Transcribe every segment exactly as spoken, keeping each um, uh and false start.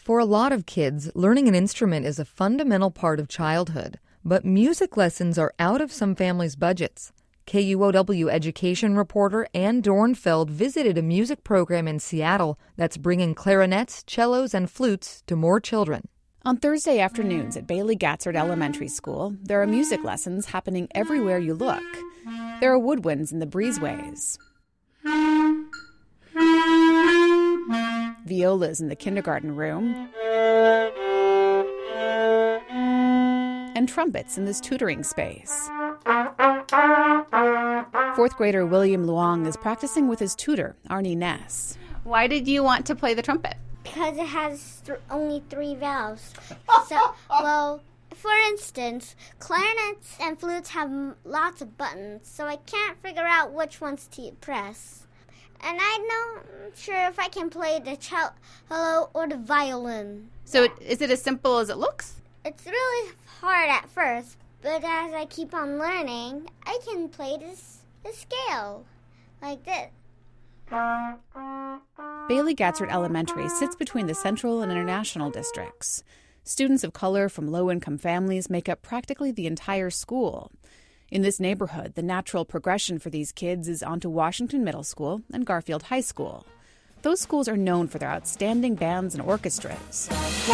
For a lot of kids, learning an instrument is a fundamental part of childhood, but music lessons are out of some families' budgets. K U O W education reporter Ann Dornfeld visited a music program in Seattle that's bringing clarinets, cellos, and flutes to more children. On Thursday afternoons at Bailey Gatzert Elementary School, there are music lessons happening everywhere you look. There are woodwinds in the breezeways, violas in the kindergarten room, and trumpets in this tutoring space. Fourth grader William Luong is practicing with his tutor, Arnie Ness. Why did you want to play the trumpet? Because it has th- only three valves. So, well, for instance, clarinets and flutes have m- lots of buttons, so I can't figure out which ones to press. And I'm not sure if I can play the cello or the violin. So it, is it as simple as it looks? It's really hard at first, but as I keep on learning, I can play this, this scale, like this. Bailey Gatzert Elementary sits between the Central and International districts. Students of color from low-income families make up practically the entire school. In this neighborhood, the natural progression for these kids is onto Washington Middle School and Garfield High School. Those schools are known for their outstanding bands and orchestras.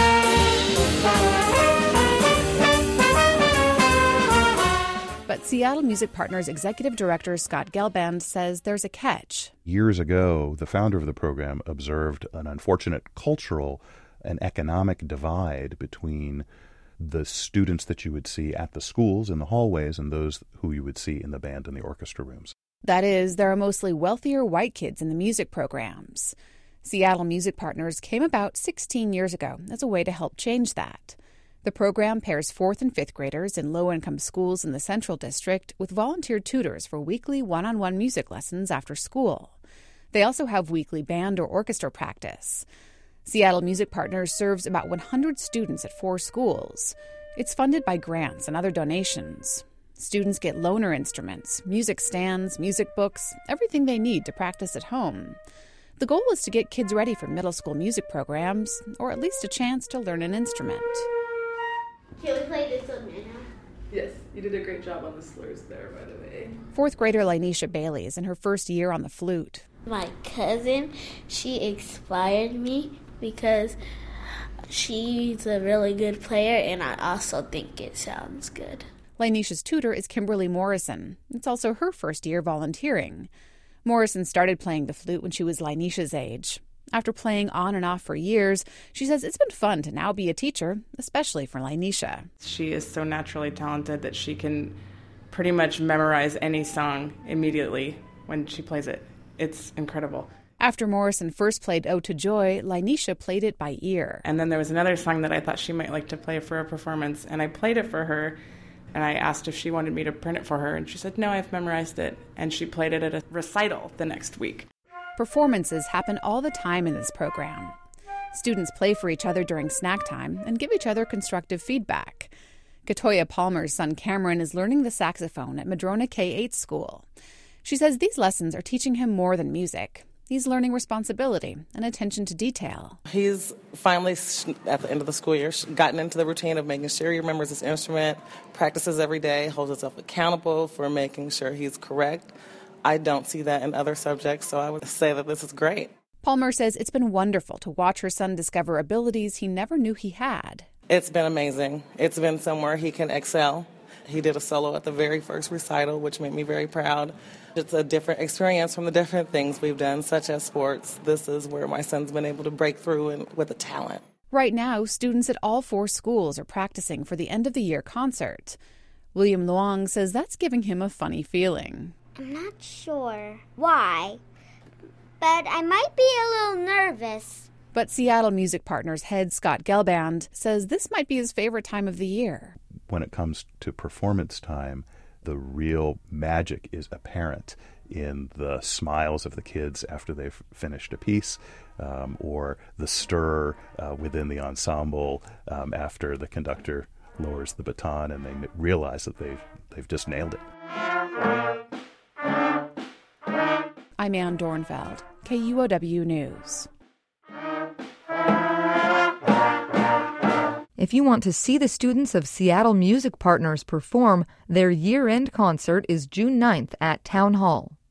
But Seattle Music Partners Executive Director Scott Gelband says there's a catch. Years ago, the founder of the program observed an unfortunate cultural and economic divide between the students that you would see at the schools in the hallways and those who you would see in the band and the orchestra rooms. That is, there are mostly wealthier white kids in the music programs. Seattle Music Partners came about sixteen years ago as a way to help change that. The program pairs fourth and fifth graders in low-income schools in the Central District with volunteer tutors for weekly one-on-one music lessons after school. They also have weekly band or orchestra practice. Seattle Music Partners serves about one hundred students at four schools. It's funded by grants and other donations. Students get loaner instruments, music stands, music books, everything they need to practice at home. The goal is to get kids ready for middle school music programs, or at least a chance to learn an instrument. Can we play this one now? Yes, you did a great job on the slurs there, by the way. Fourth grader Linesha Bailey is in her first year on the flute. My cousin, she inspired me because she's a really good player, and I also think it sounds good. Linesha's tutor is Kimberly Morrison. It's also her first year volunteering. Morrison started playing the flute when she was Linesha's age. After playing on and off for years, she says it's been fun to now be a teacher, especially for Linesha. She is so naturally talented that she can pretty much memorize any song immediately when she plays it. It's incredible. After Morrison first played Ode to Joy, Linesha played it by ear. And then there was another song that I thought she might like to play for a performance, and I played it for her, and I asked if she wanted me to print it for her, and she said, no, I've memorized it. And she played it at a recital the next week. Performances happen all the time in this program. Students play for each other during snack time and give each other constructive feedback. Katoya Palmer's son Cameron is learning the saxophone at Madrona K eight school. She says these lessons are teaching him more than music. He's learning responsibility and attention to detail. He's finally, at the end of the school year, gotten into the routine of making sure he remembers his instrument, practices every day, holds himself accountable for making sure he's correct. I don't see that in other subjects, so I would say that this is great. Palmer says it's been wonderful to watch her son discover abilities he never knew he had. It's been amazing. It's been somewhere he can excel. He did a solo at the very first recital, which made me very proud. It's a different experience from the different things we've done, such as sports. This is where my son's been able to break through and, with a talent. Right now, students at all four schools are practicing for the end-of-the-year concert. William Luong says that's giving him a funny feeling. I'm not sure why, but I might be a little nervous. But Seattle Music Partners head Scott Gelband says this might be his favorite time of the year. When it comes to performance time, the real magic is apparent in the smiles of the kids after they've finished a piece, um, or the stir uh, within the ensemble um, after the conductor lowers the baton and they realize that they've they've just nailed it. I'm Ann Dornfeld, K U O W News. If you want to see the students of Seattle Music Partners perform, their year-end concert is June ninth at Town Hall.